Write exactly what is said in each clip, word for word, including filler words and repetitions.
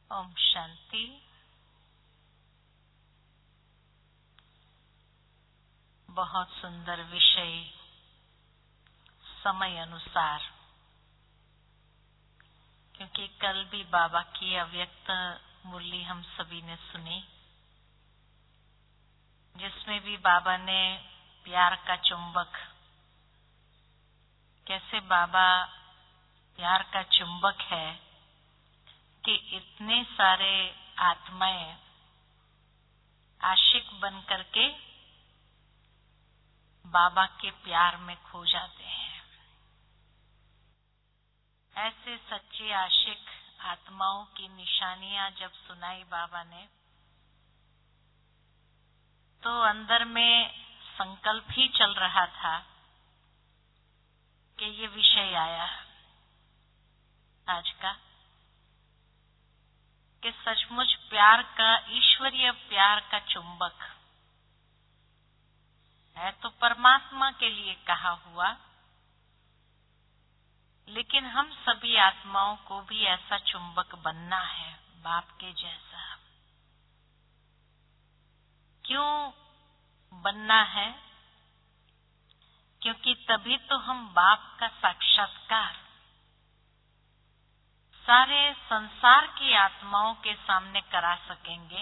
ओम शांति। बहुत सुंदर विषय समय अनुसार, क्योंकि कल भी बाबा की अव्यक्त मुरली हम सभी ने सुनी, जिसमें भी बाबा ने प्यार का चुंबक, कैसे बाबा प्यार का चुंबक है कि इतने सारे आत्माएं आशिक बन करके बाबा के प्यार में खो जाते हैं। ऐसे सच्चे आशिक आत्माओं की निशानियां जब सुनाई बाबा ने, तो अंदर में संकल्प ही चल रहा था कि ये विषय आया आज का, कि सचमुच प्यार का, ईश्वरीय प्यार का चुंबक है तो परमात्मा के लिए कहा हुआ, लेकिन हम सभी आत्माओं को भी ऐसा चुंबक बनना है, बाप के जैसा। क्यों बनना है? क्योंकि तभी तो हम बाप का साक्षात्कार सारे संसार की आत्माओं के सामने करा सकेंगे,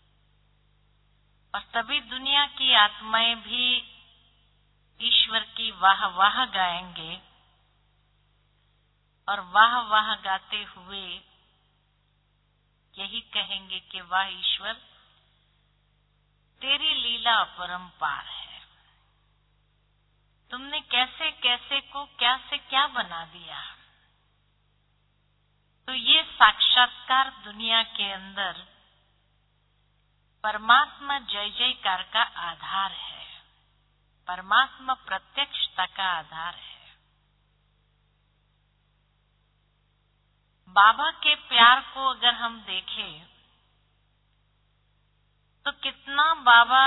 और तभी दुनिया की आत्माएं भी ईश्वर की वाह वाह गाएंगे, और वाह वाह गाते हुए यही कहेंगे कि वाह ईश्वर, तेरी लीला अपरंपार है। तुमने कैसे कैसे को क्या से क्या बना दिया। तो ये साक्षात्कार दुनिया के अंदर परमात्मा जय जयकार का आधार है, परमात्मा प्रत्यक्षता का आधार है। बाबा के प्यार को अगर हम देखें तो कितना बाबा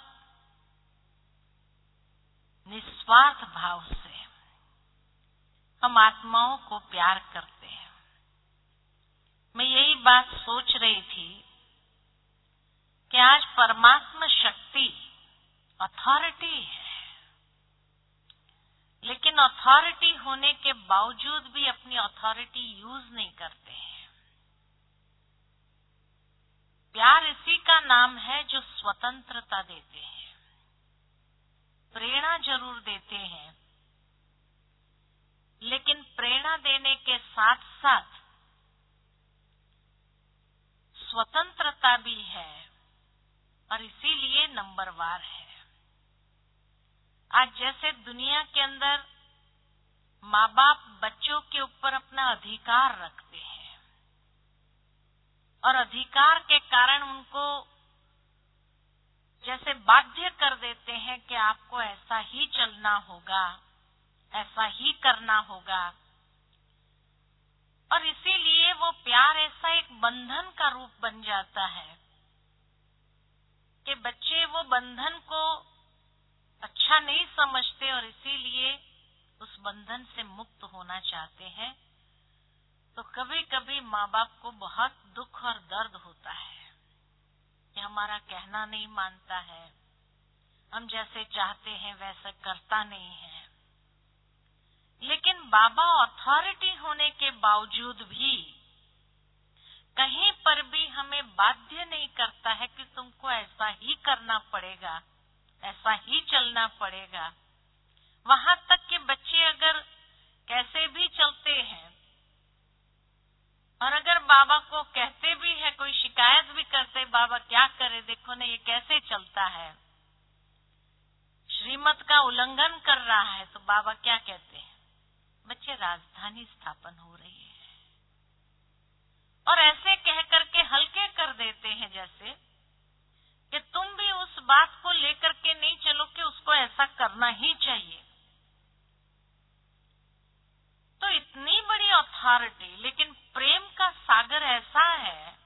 निस्वार्थ भाव से हम आत्माओं को प्यार करते हैं। मैं यही बात सोच रही थी कि आज परमात्मा शक्ति अथॉरिटी है, लेकिन अथॉरिटी होने के बावजूद भी अपनी अथॉरिटी यूज नहीं करते हैं। प्यार इसी का नाम है जो स्वतंत्रता देते हैं, प्रेरणा जरूर देते हैं, लेकिन प्रेरणा देने के साथ साथ स्वतंत्रता भी है, और इसीलिए नंबरवार है। आज जैसे दुनिया के अंदर माँ बाप बच्चों के ऊपर अपना अधिकार रखते हैं, और अधिकार के कारण उनको जैसे बाध्य कर देते हैं कि आपको ऐसा ही चलना होगा, ऐसा ही करना होगा, और इसीलिए वो प्यार ऐसा एक बंधन का रूप बन जाता है कि बच्चे वो बंधन को अच्छा नहीं समझते, और इसीलिए उस बंधन से मुक्त होना चाहते हैं। तो कभी कभी माँ बाप को बहुत दुख और दर्द होता है कि हमारा कहना नहीं मानता है, हम जैसे चाहते हैं वैसा करता नहीं है। लेकिन बाबा अथॉरिटी होने के बावजूद भी कहीं पर भी हमें बाध्य नहीं करता है कि तुमको ऐसा ही करना पड़ेगा, ऐसा ही चलना पड़ेगा। वहां तक कि बच्चे अगर कैसे भी चलते हैं, और अगर बाबा को कहते भी है, कोई शिकायत भी करते, बाबा क्या करे, देखो ना ये कैसे चलता है, श्रीमत का उल्लंघन कर रहा है, तो बाबा क्या कहते हैं, बच्चे राजधानी स्थापन हो रही है। और ऐसे कह करके हल्के कर देते हैं, जैसे कि तुम भी उस बात को लेकर के नहीं चलो कि उसको ऐसा करना ही चाहिए। तो इतनी बड़ी अथॉरिटी, लेकिन प्रेम का सागर ऐसा है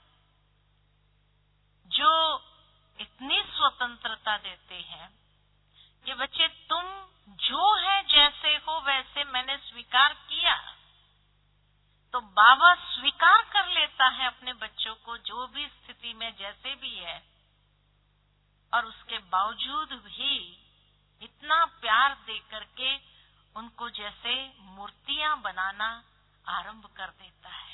जो इतनी स्वतंत्रता देते हैं कि बच्चे तुम जो है, जैसे हो वैसे मैंने स्वीकार किया। तो बाबा स्वीकार कर लेता है अपने बच्चों जैसे भी है, और उसके बावजूद भी इतना प्यार दे करके उनको जैसे मूर्तियां बनाना आरंभ कर देता है।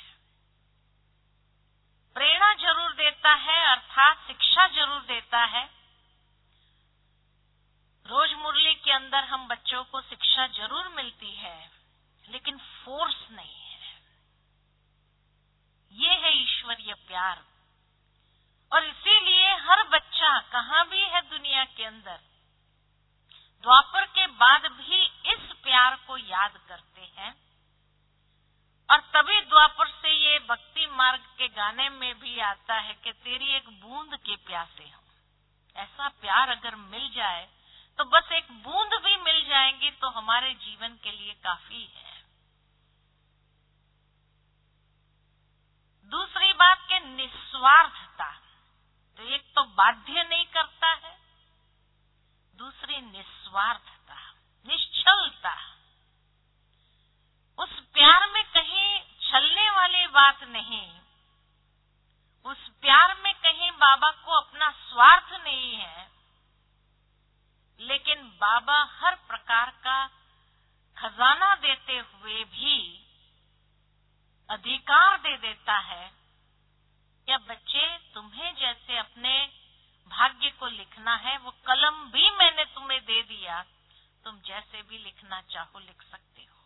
प्रेरणा जरूर देता है, अर्थात शिक्षा जरूर देता है। रोज मुरली के अंदर हम बच्चों को शिक्षा जरूर मिलती है, लेकिन फोर्स नहीं है। ये है ईश्वरीय प्यार। और इसीलिए हर बच्चा कहाँ भी है दुनिया के अंदर, द्वापर के बाद भी इस प्यार को याद करते हैं। और तभी द्वापर से ये भक्ति मार्ग के गाने में भी आता है कि तेरी एक बूंद के प्यासे हो। ऐसा प्यार अगर मिल जाए तो बस एक बूंद भी मिल जाएंगी तो हमारे जीवन के लिए काफी है। दूसरी बात के निस्वार्थता, तो एक तो बाध्य नहीं करता है, दूसरी निस्वार्थता, निश्चलता। उस प्यार में कहीं छलने वाली बात नहीं, उस प्यार में कहीं बाबा को अपना स्वार्थ नहीं है, लेकिन बाबा हर प्रकार का खजाना देते हुए भी अधिकार दे देता है, या बच्चे तुम्हें जैसे अपने भाग्य को लिखना है, वो कलम भी मैंने तुम्हें दे दिया, तुम जैसे भी लिखना चाहो लिख सकते हो।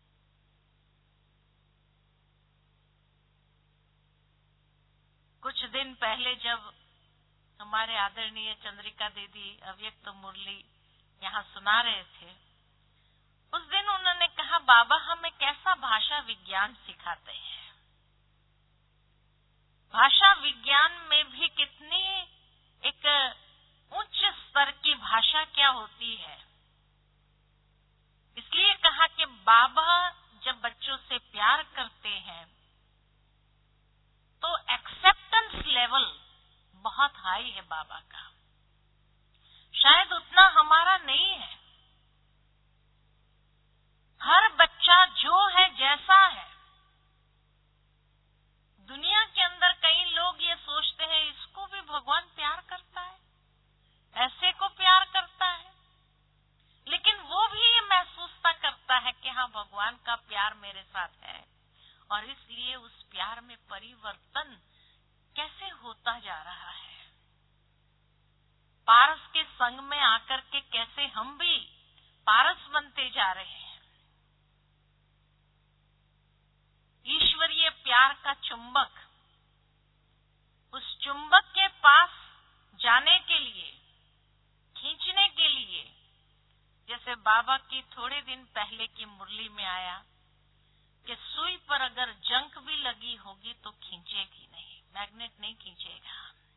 कुछ दिन पहले जब हमारे आदरणीय चंद्रिका दीदी अव्यक्त मुरली यहाँ सुना रहे थे, उस दिन उन्होंने कहा, बाबा हमें कैसा भाषा विज्ञान सिखाते हैं। भाषा विज्ञान में भी कितनी एक उच्च स्तर की भाषा क्या होती है। इसलिए कहा कि बाबा जब बच्चों से प्यार करते हैं तो एक्सेप्टेंस लेवल बहुत हाई है बाबा का, शायद उतना हमारा नहीं है। हर बच्चा जो है जैसा है, दुनिया के अंदर कई लोग ये सोचते हैं इसको भी भगवान प्यार करता है, ऐसे को प्यार करता है, लेकिन वो भी ये महसूसता करता है कि हाँ भगवान का प्यार मेरे साथ है, और इसलिए उस प्यार में परिवर्तन कैसे होता जा रहा है। पारस के संग में आकर के कैसे हम भी पारस बनते जा रहे हैं। ईश्वरीय प्यार का चुंबक, उस चुंबक के पास जाने के लिए, खींचने के लिए, जैसे बाबा की थोड़े दिन पहले की मुरली में आया कि सुई पर अगर जंक भी लगी होगी तो खींचेगी नहीं, मैग्नेट नहीं खींचेगा।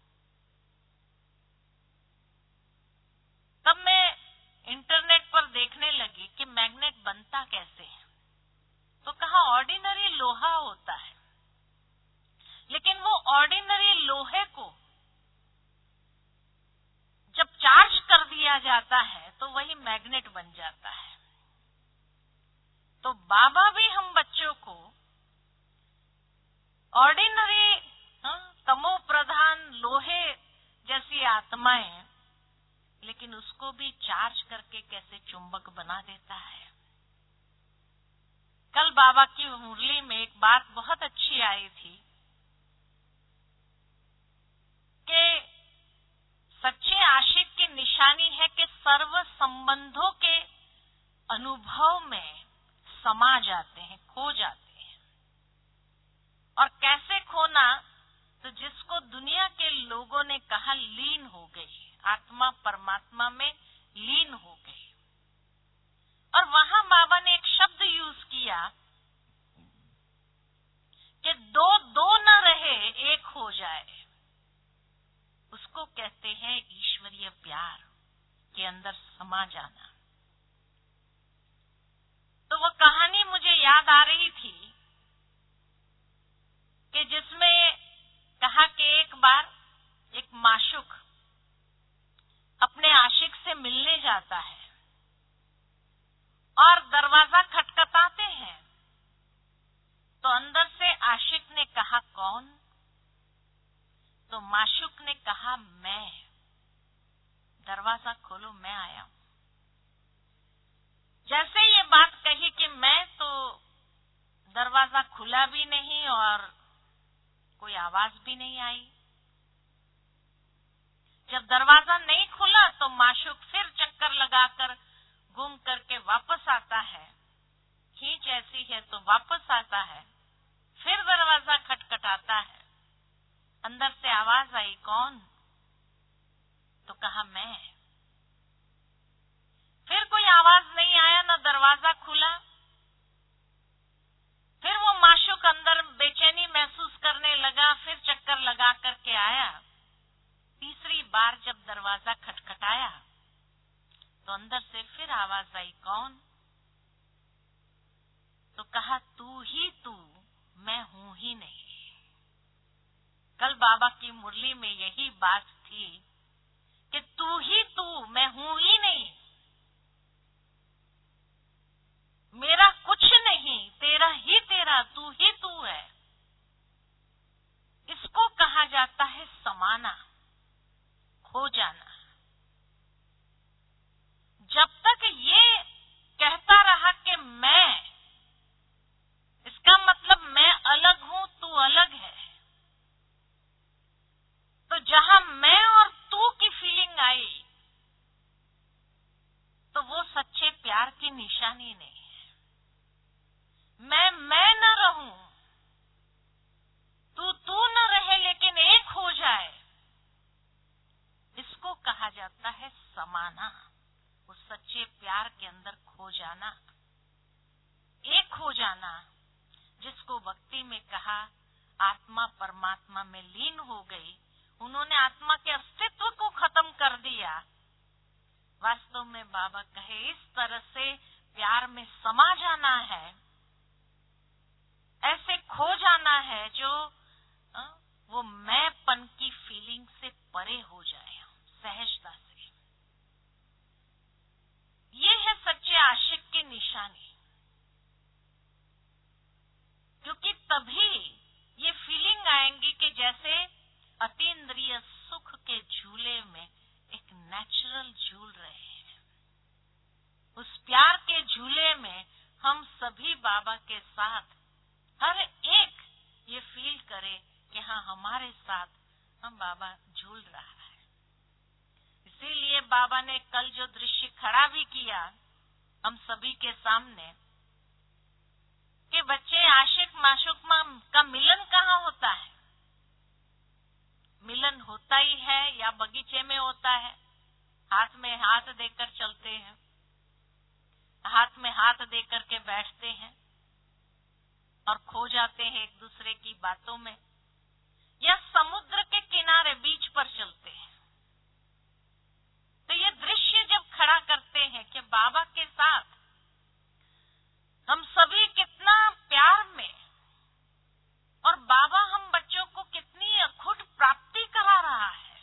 तब मैं इंटरनेट पर देखने लगी कि मैग्नेट बनता कैसे है, तो कहा ऑर्डिनरी लोहा होता है, लेकिन वो ऑर्डिनरी लोहे को जब चार्ज कर दिया जाता है तो वही मैग्नेट बन जाता है। तो बाबा भी हम बच्चों को ऑर्डिनरी तमो प्रधान लोहे जैसी आत्माएं, लेकिन उसको भी चार्ज करके कैसे चुंबक बना देता है। कल बाबा की मुरली में एक बात बहुत अच्छी आई थी कि सच्चे आशिक की निशानी है कि सर्व संबंधों के अनुभव में समा जाते हैं, खो जाते हैं। और कैसे खोना, तो जिसको दुनिया के लोगों ने कहा लीन हो गई, आत्मा परमात्मा में लीन हो गई। और वहां बाबा ने एक शब्द यूज किया कि दो दो न रहे एक हो जाए, उसको कहते हैं ईश्वरीय प्यार के अंदर समा जाना। तो वो कहानी मुझे याद आ रही थी कि जिसमें कहा कि एक बार एक माशूक अपने आशिक से मिलने जाता है और दरवाजा खटखटाते हैं, तो अंदर से आशिक ने कहा कौन? तो माशूक ने कहा, मैं, दरवाजा खोलो, मैं आया हूं। जैसे ये बात कही कि मैं, तो दरवाजा खुला भी नहीं और कोई आवाज भी नहीं आई। जब दरवाजा नहीं खुला तो माशूक फिर चक्कर लगाकर घूम करके वापस आता है। खींच ऐसी है तो वापस आता है। फिर दरवाजा खटखटाता है। अंदर से आवाज आई, कौन? तो कहा, मैं। फिर कोई आवाज नहीं आया, न दरवाजा खुला। फिर वो माशूक अंदर बेचैनी महसूस करने लगा। फिर चक्कर लगा करके आया। तीसरी बार जब दरवाजा खटखटाया तो अंदर से फिर आवाज आई, कौन? तो कहा, तू ही तू, मैं हूं ही नहीं। कल बाबा की मुरली में यही बात थी कि तू ही तू, मैं हूं ही नहीं। मेरा कुछ नहीं, तेरा ही तेरा, तू ही तू है। इसको कहा जाता है समाना, खो जाना। जब तक ये कहता रहा कि मैं, इसका मतलब मैं अलग हूं, तू अलग है, तो जहां मैं और तू की फीलिंग आई तो वो सच्चे प्यार की निशानी नहीं है। मैं मैं न रहूं, तू तू न रहे, लेकिन एक हो जाए, इसको कहा जाता है समाना। उस सच्चे प्यार के अंदर खो जाना, एक हो जाना, जिसको भक्ति में कहा आत्मा परमात्मा में लीन हो गई। उन्होंने आत्मा के अस्तित्व को खत्म कर दिया। वास्तव में बाबा कहे, इस तरह से प्यार में समा जाना है, ऐसे खो जाना है जो आ, वो मैंपन की फीलिंग से परे हो जाए, सहजता से। ये है सच्चे आशिक की निशानी। क्योंकि तभी ये फीलिंग आएंगी कि जैसे अतीन्द्रिय सुख के झूले में एक नेचुरल झूल रहे हैं। उस प्यार के झूले में हम सभी बाबा के साथ, हर एक ये फील करे कि हाँ, हमारे साथ हम बाबा झूल रहा है। इसीलिए बाबा ने कल जो दृश्य खड़ा भी किया हम सभी के सामने कि बच्चे आशिक माशूक का मिलन कहाँ होता है? मिलन होता ही है या बगीचे में होता है, हाथ में हाथ देकर चलते हैं, हाथ में हाथ देकर के बैठते हैं और खो जाते हैं एक दूसरे की बातों में, या समुद्र के किनारे बीच पर चलते हैं। तो ये दृश्य जब खड़ा करते हैं कि बाबा के साथ हम सभी कितना प्यार में, और बाबा हम बच्चों को कितनी अखुट प्राप्ति करा रहा है,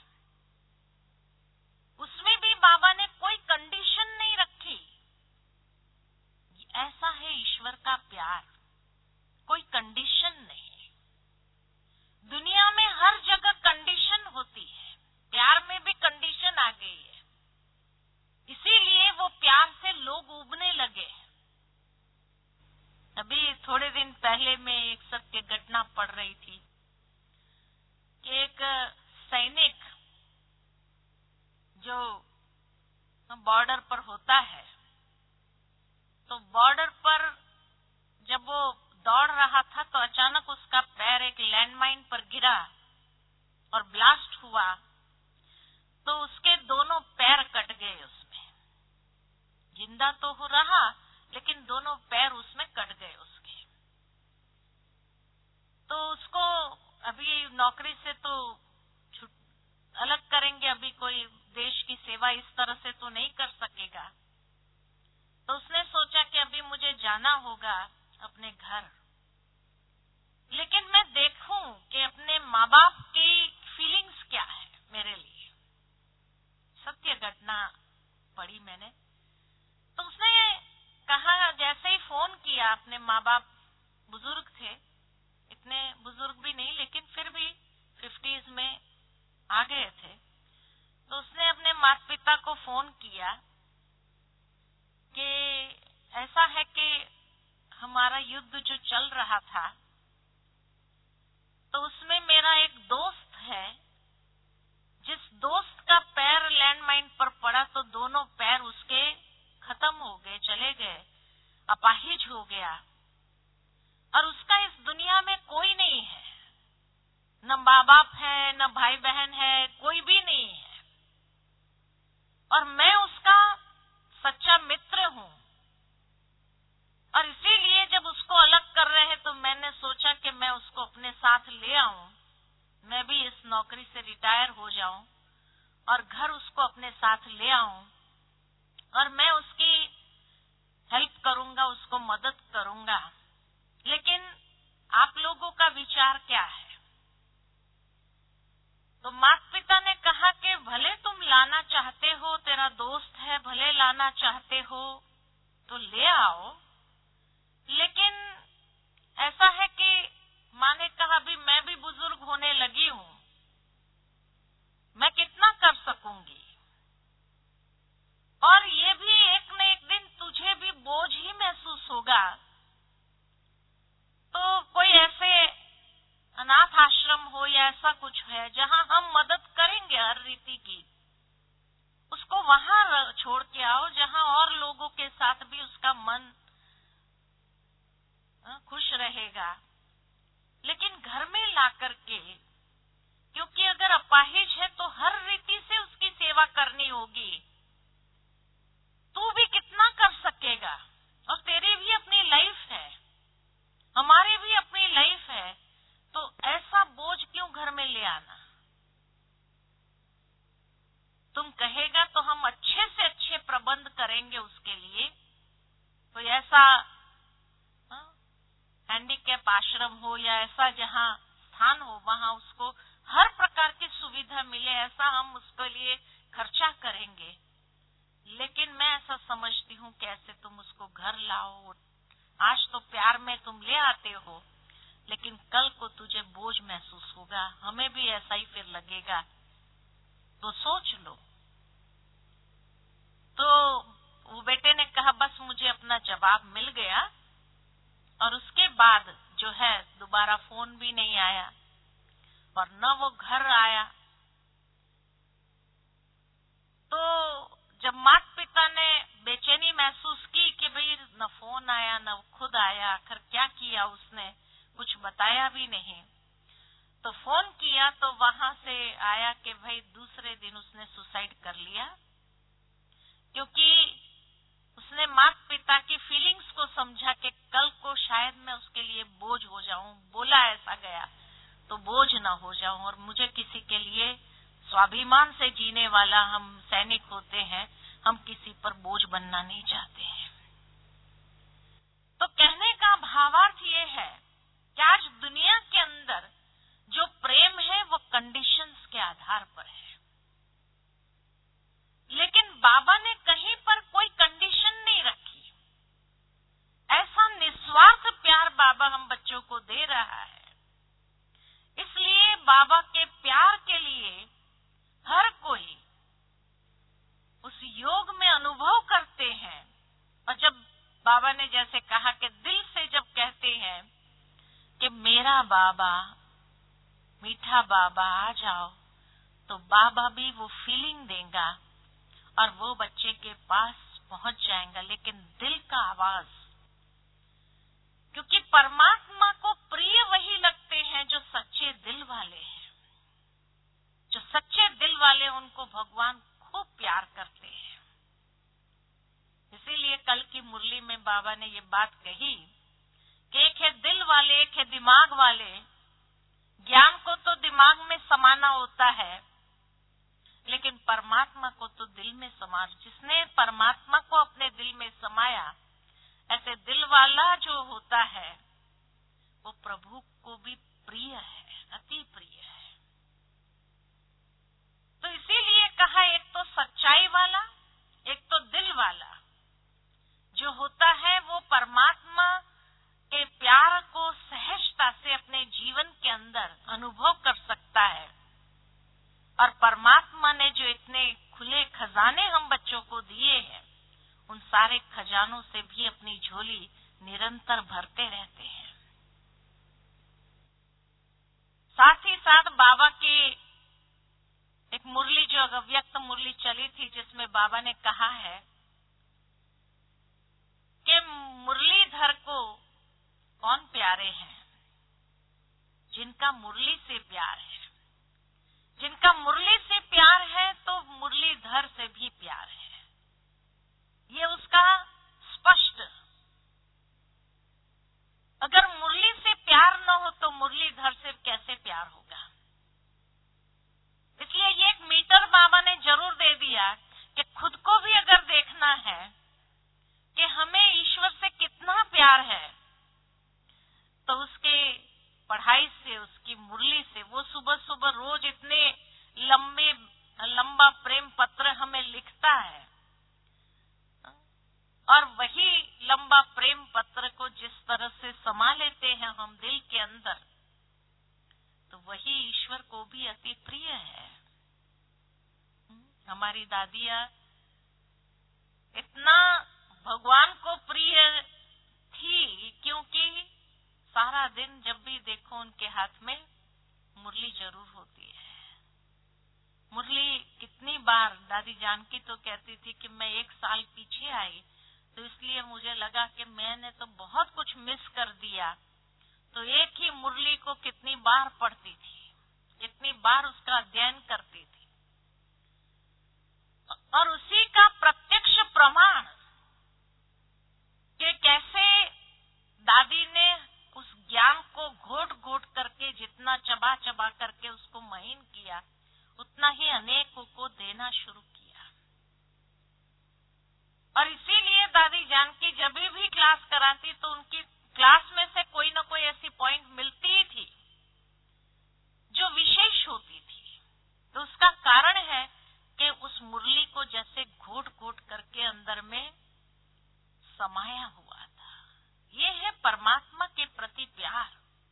उसमें भी बाबा ने कोई कंडीशन नहीं रखी। ऐसा है ईश्वर का प्यार, कोई कंडीशन नहीं। दुनिया में हर जगह कंडीशन होती है, प्यार में भी कंडीशन आ गई है। इसीलिए वो प्यार से लोग उबने लगे। अभी थोड़े दिन पहले मैं एक सत्य घटना पढ़ रही थी कि एक सैनिक जो बॉर्डर पर होता है, तो बॉर्डर पर जब वो दौड़ रहा था तो अचानक उसका पैर एक लैंडमाइन पर गिरा और ब्लास्ट हुआ, तो उसके दोनों पैर कट गए। उसमें जिंदा तो हो रहा, लेकिन दोनों पैर उसमें कट गए उसके। तो उसको अभी नौकरी से तो अलग करेंगे, अभी कोई देश की सेवा इस तरह से तो नहीं कर सकेगा। तो उसने सोचा कि अभी मुझे जाना होगा अपने घर, लेकिन मैं देखूं कि अपने माँ बाप की फीलिंग्स क्या है मेरे लिए। सत्य घटना पढ़ी मैंने। तो उसने कहा, जैसे ही फोन किया, अपने माँ बाप बुजुर्ग थे, इतने बुजुर्ग भी नहीं लेकिन फिर भी फिफ्टीज में फोन किया कि ऐसा है कि हमारा युद्ध जो चल रहा था तो उसमें मेरा एक दोस्त है, जिस दोस्त का पैर लैंडमाइन पर पड़ा तो दोनों पैर उसके खत्म हो गए, चले गए, अपाहिज हो गया, और उसका इस दुनिया में कोई नहीं है, न माँ बाप है, न भाई बहन है, कोई भी नहीं है, और मैं उसका सच्चा मित्र हूँ। और इसीलिए जब उसको अलग कर रहे हैं तो मैंने सोचा कि मैं उसको अपने साथ ले आऊं, मैं भी इस नौकरी से रिटायर हो जाऊं और घर उसको अपने साथ ले आऊं, और मैं उसकी हेल्प करूंगा, उसको मदद करूंगा। लेकिन आप लोगों का विचार क्या है? तो माता पिता ने कहा कि भले तुम लाना चाहते हो, तेरा दोस्त है, भले लाना चाहते हो तो ले आओ, लेकिन ऐसा है कि माँ ने कहा अभी मैं भी बुजुर्ग होने लगी हूँ, मैं कितना कर सकूंगी, और ये भी एक न एक दिन तुझे भी बोझ ही महसूस होगा। तो कोई ऐसे अनाथ आश्रम हो या ऐसा कुछ है जहाँ हम मदद करेंगे हर रीति की, उसको वहां छोड़ के आओ जहाँ और लोगों के साथ भी उसका मन खुश रहेगा। लेकिन घर में ला करके, क्योंकि अगर अपाहिज है तो हर रीति से उसकी सेवा करनी होगी, तू भी कितना कर सकेगा, और तेरी भी अपनी लाइफ है, हमारी भी अपनी लाइफ है, तो ऐसा बोझ क्यों घर में ले आना? तुम कहेगा तो हम अच्छे से अच्छे प्रबंध करेंगे उसके लिए, कोई ऐसा हैंडीकैप आश्रम हो या ऐसा जहाँ स्थान हो वहाँ उसको हर प्रकार की सुविधा मिले, ऐसा हम उसके लिए खर्चा करेंगे। लेकिन मैं ऐसा समझती हूँ कि ऐसे तुम उसको घर लाओ, आज तो प्यार में तुम ले आते हो, लेकिन कल को तुझे बोझ महसूस होगा, हमें भी ऐसा ही फिर लगेगा, तो सोच लो। तो वो बेटे ने कहा बस मुझे अपना जवाब मिल गया, और उसके बाद जो है दोबारा फोन भी नहीं आया और न वो घर आया। तो जब माता पिता ने बेचैनी महसूस की कि भाई न फोन आया न खुद आया, आखिर क्या किया उसने, कुछ बताया भी नहीं, तो फोन किया तो वहां से आया कि भाई दूसरे दिन उसने सुसाइड कर लिया, क्योंकि उसने माता पिता की फीलिंग्स को समझा कि कल को शायद मैं उसके लिए बोझ हो जाऊं, बोला ऐसा गया तो बोझ न हो जाऊं, और मुझे किसी के लिए स्वाभिमान से जीने वाला हम सैनिक होते हैं, हम किसी पर बोझ बनना नहीं चाहते हैं। तो कहने का भावार्थ ये है कि आज दुनिया के अंदर जो प्रेम है वो कंडीशंस के आधार पर है, लेकिन बाबा ने कहीं पर कोई कंडीशन नहीं रखी। ऐसा निस्वार्थ प्यार बाबा हम बच्चों को दे रहा है, इसलिए बाबा के प्यार के लिए हर कोई उस योग में अनुभव करते हैं। और जब बाबा ने जैसे कहा कि दिल से जब कहते हैं कि मेरा बाबा, मीठा बाबा आ जाओ, तो बाबा भी वो फीलिंग देगा और वो बच्चे के पास पहुंच जाएगा, लेकिन दिल का आवाज, क्योंकि परमात्मा को प्रिय वही लगते हैं जो सच्चे दिल वाले हैं। जो सच्चे दिल वाले उनको भगवान खूब प्यार करते हैं। इसीलिए कल की मुरली में बाबा ने ये बात कही कि एक है दिल वाले, एक है दिमाग वाले। ज्ञान को तो दिमाग में समाना होता है, लेकिन परमात्मा को तो दिल में समा, जिसने परमात्मा को अपने दिल में समाया, ऐसे दिल वाला जो होता है वो प्रभु को भी प्रिय है, अति प्रिय है। तो इसीलिए कहा एक तो सच्चाई वाला, एक तो दिल वाला जो होता है वो परमात्मा के प्यार को सहजता से अपने जीवन के अंदर अनुभव कर सकता है। और परमात्मा ने जो इतने खुले खजाने हम बच्चों को दिए हैं, उन सारे खजानों से भी अपनी झोली निरंतर भरते रहते हैं। साथ ही साथ बाबा की एक मुरली, जो अव्यक्त मुरली चली थी, जिसमें बाबा ने कहा है कि मुरलीधर को कौन प्यारे हैं? जिनका मुरली से प्यार है। जिनका मुरली से प्यार है तो मुरलीधर से भी प्यार है। ये उसका स्पष्ट। अगर मुरली से प्यार न हो तो मुरलीधर से कैसे प्यार होगा? इसलिए ये एक मीटर बाबा ने जरूर दे दिया कि खुद को भी अगर देखना है कि हमें ईश्वर से कितना प्यार है, तो उसके पढ़ाई से, उसकी मुरली से, वो सुबह सुबह रोज इतने लंबे लंबा प्रेम पत्र हमें लिखता है, और वही लंबा प्रेम पत्र को जिस तरह से समा लेते हैं हम दिल के अंदर, तो वही ईश्वर को भी अति प्रिय है। हमारी दादियाँ इतना भगवान को प्रिय थी क्योंकि सारा दिन जब भी देखो उनके हाथ में मुरली जरूर होती है। मुरली कितनी बार, दादी जानकी तो कहती थी कि मैं एक साल पीछे आई तो इसलिए मुझे लगा कि मैंने तो बहुत कुछ मिस कर दिया, तो एक ही मुरली को कितनी बार पढ़ती थी, कितनी बार उसका अध्ययन करती थी। और उसी का प्रत्यक्ष प्रमाण कि कैसे दादी ने उस ज्ञान को घोट घोट करके, जितना चबा चबा करके उसको महीन किया, उतना ही अनेकों को देना शुरू किया। और इसीलिए दादी जानकी जब भी क्लास कराती तो उनकी क्लास में से कोई न कोई ऐसी पॉइंट मिलती ही थी जो विशेष होती थी। तो उसका कारण है कि उस मुरली को जैसे घोट घोट करके अंदर में समाया हुआ था। ये है परमात्मा के प्रति प्यार।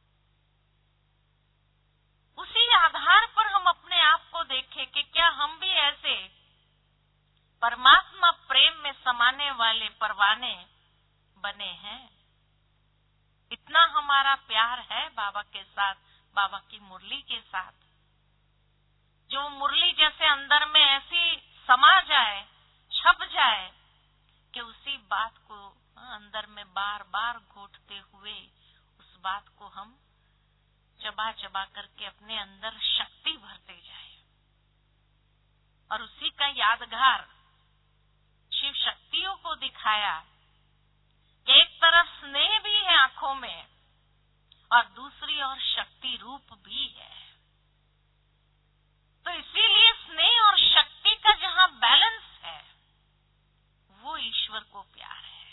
उसी आधार पर हम अपने आप को देखें कि क्या हम भी ऐसे परमात्मा प्रेम में समाने वाले परवाने बने हैं। इतना हमारा प्यार है बाबा के साथ, बाबा की मुरली के साथ, जो मुरली जैसे अंदर में ऐसी समा जाए, छप जाए कि उसी बात को अंदर में बार बार घोटते हुए उस बात को हम चबा चबा करके अपने अंदर शक्ति भरते जाए। और उसी का यादगार शिव शक्तियों को दिखाया कि एक तरफ स्नेह भी है आंखों में और दूसरी ओर शक्ति रूप भी है। तो इसीलिए स्नेह और शक्ति का जहाँ बैलेंस है वो ईश्वर को प्यार है।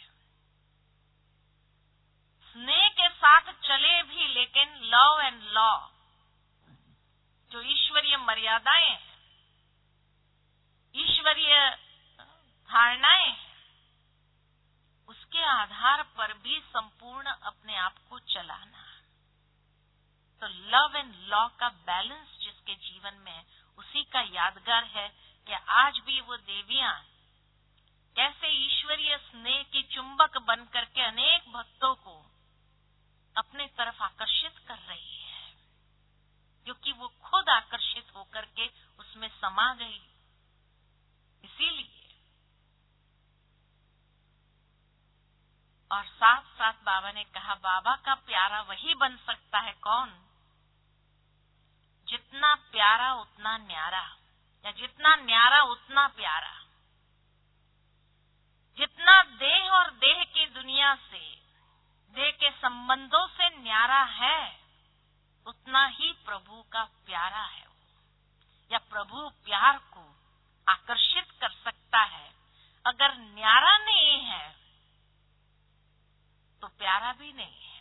स्नेह के साथ चले भी लेकिन लव एंड लॉ, जो ईश्वरीय मर्यादाएं हैं, ईश्वरीय धारणाएं हैं, उसके आधार पर भी संपूर्ण अपने आप को चलाना। तो लव एंड लॉ का बैलेंस जिसके जीवन में, उसी का यादगार है कि आज भी वो देवियां कैसे ईश्वरीय स्नेह की चुंबक बन करके अनेक भक्तों को अपने तरफ आकर्षित कर रही है, क्योंकि वो खुद आकर्षित होकर के उसमें समा गई। इसीलिए और साथ साथ बाबा ने कहा, बाबा का प्यारा वही बन सकता है कौन, जितना प्यारा उतना न्यारा, या जितना न्यारा उतना प्यारा। जितना देह और देह की दुनिया से, देह के संबंधों से न्यारा है, उतना ही प्रभु का प्यारा है, या प्रभु प्यार को आकर्षित कर सकता है। अगर न्यारा नहीं है तो प्यारा भी नहीं है।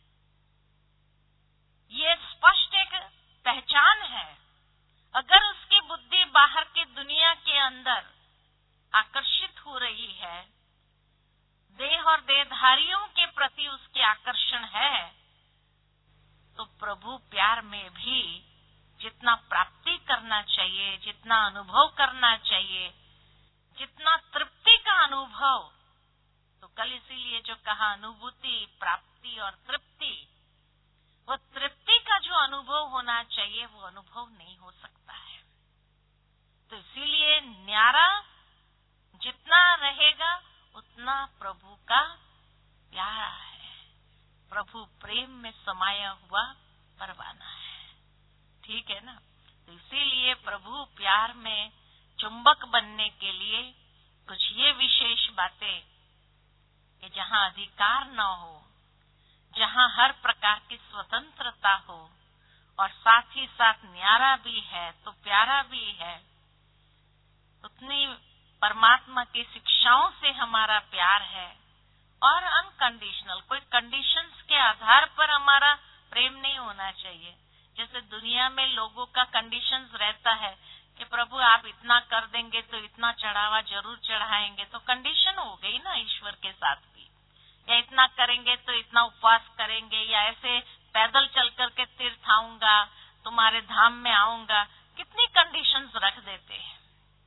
ये स्पष्ट एक पहचान है। अगर उसकी बुद्धि बाहर की दुनिया के अंदर आकर्षित हो रही है, देह और देहधारियों के प्रति उसके आकर्षण है, तो प्रभु प्यार में भी जितना प्राप्ति करना चाहिए, जितना अनुभव करना चाहिए, जितना तृप्ति का अनुभव। तो कल इसीलिए जो कहा अनुभूति, प्राप्ति और तृप्ति, वो तृप्ति का जो अनुभव होना चाहिए वो अनुभव नहीं हो सकता है। तो इसीलिए न्यारा जितना रहेगा उतना प्रभु का प्यारा है, प्रभु प्रेम में समाया हुआ परवाना है। ठीक है ना। तो इसीलिए प्रभु प्यार में चुंबक बनने के लिए कुछ ये विशेष बातें कि जहाँ अधिकार न हो, जहाँ हर प्रकार की स्वतंत्रता हो और साथ ही साथ न्यारा भी है तो प्यारा भी है, उतनी परमात्मा की शिक्षाओं से हमारा प्यार है और अनकंडीशनल, कोई कंडीशंस के आधार पर हमारा प्रेम नहीं होना चाहिए। जैसे दुनिया में लोगों का कंडीशंस रहता है कि प्रभु आप इतना कर देंगे तो इतना चढ़ावा जरूर चढ़ाएंगे, तो कंडीशन हो गई ना ईश्वर के साथ भी। या इतना करेंगे तो इतना उपवास करेंगे, या ऐसे पैदल चल करके तीर्थ आऊंगा, तुम्हारे धाम में आऊंगा, कितनी कंडीशंस रख देते हैं।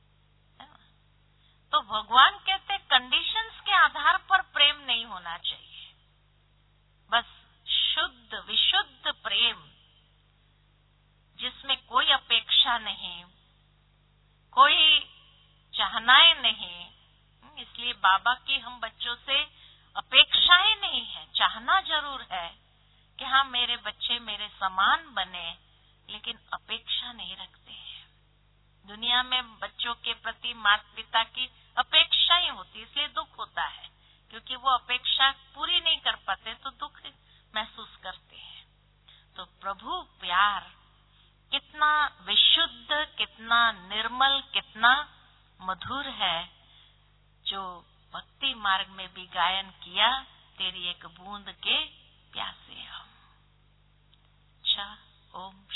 तो भगवान कहते कंडीशंस के आधार पर प्रेम नहीं होना चाहिए, बस शुद्ध विशुद्ध प्रेम जिसमें कोई अपेक्षा नहीं, कोई चाहनाएं नहीं। इसलिए बाबा की हम बच्चों से अपेक्षाएं नहीं है, चाहना जरूर है कि हाँ मेरे बच्चे मेरे समान बने, लेकिन अपेक्षा नहीं रखते हैं। दुनिया में बच्चों के प्रति माता पिता की अपेक्षाएं होती, इसलिए दुख होता है, क्योंकि वो अपेक्षा पूरी नहीं कर पाते तो दुख महसूस करते हैं। तो प्रभु प्यार कितना विशुद्ध, कितना निर्मल, कितना मधुर है, जो भक्ति मार्ग में भी गायन किया, तेरी एक बूंद के प्यासे हम। अच्छा, ओम